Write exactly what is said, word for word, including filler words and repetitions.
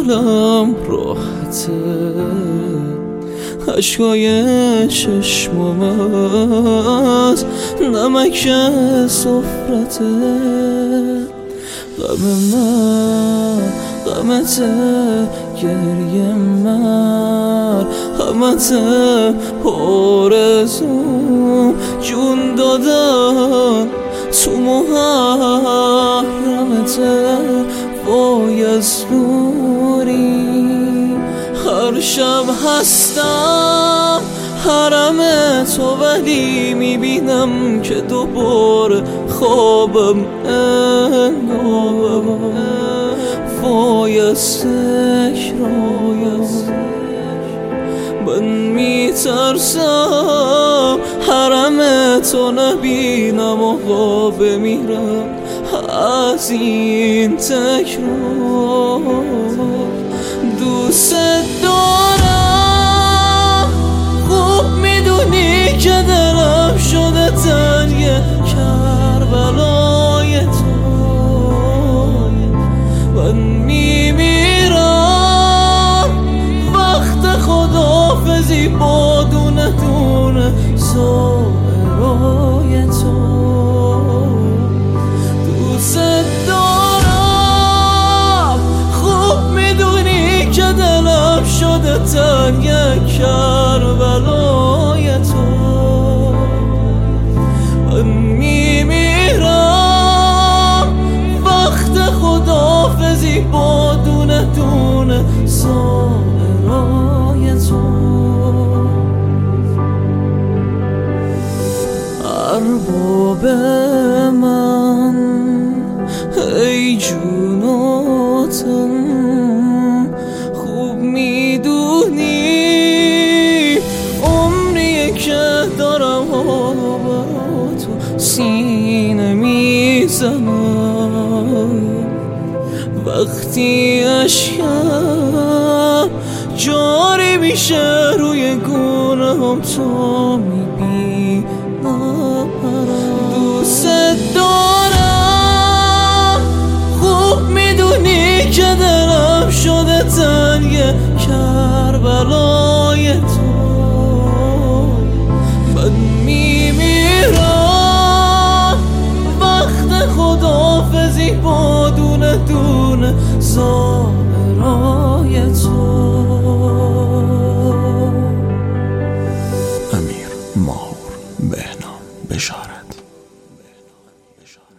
دلم راحته، عشقای چشمم از نمک سفرته. غم من غمته، گریه من غمته، آرزوم جون دادن تو محرمته. وای از دوری هر شب هستم حرم تو، ولی میبینم که دوباره خوابم انگار. وای از تکرار من میترسم حرم تو نبینم و خواب بمیرم از این تکرار. دوست دارم، خوب میدونی که دلم شده تنگ کربلای تو. من میمیرم وقت خداحافظی با دونه دونه زائرای تو. دوست دارم، خوب میدونی که دلم شده تنگ کربلای تو. من میمیرم وقت خداحافظی با دونه دونه زائرای تو. ارباب من ای جون و تن، خوب میدونی عمریه که دارم برا تو سینه میزنم. وقتی اشکم جاری میشه روی گونه‌ام تو میبینم. دوست دارم، خوب میدونی که دلم شده تنگ کربلای تو. من میمیرم وقت خداحافظی با دونه دونه زائرای تو. امیر ماهور، بهنام بشارت.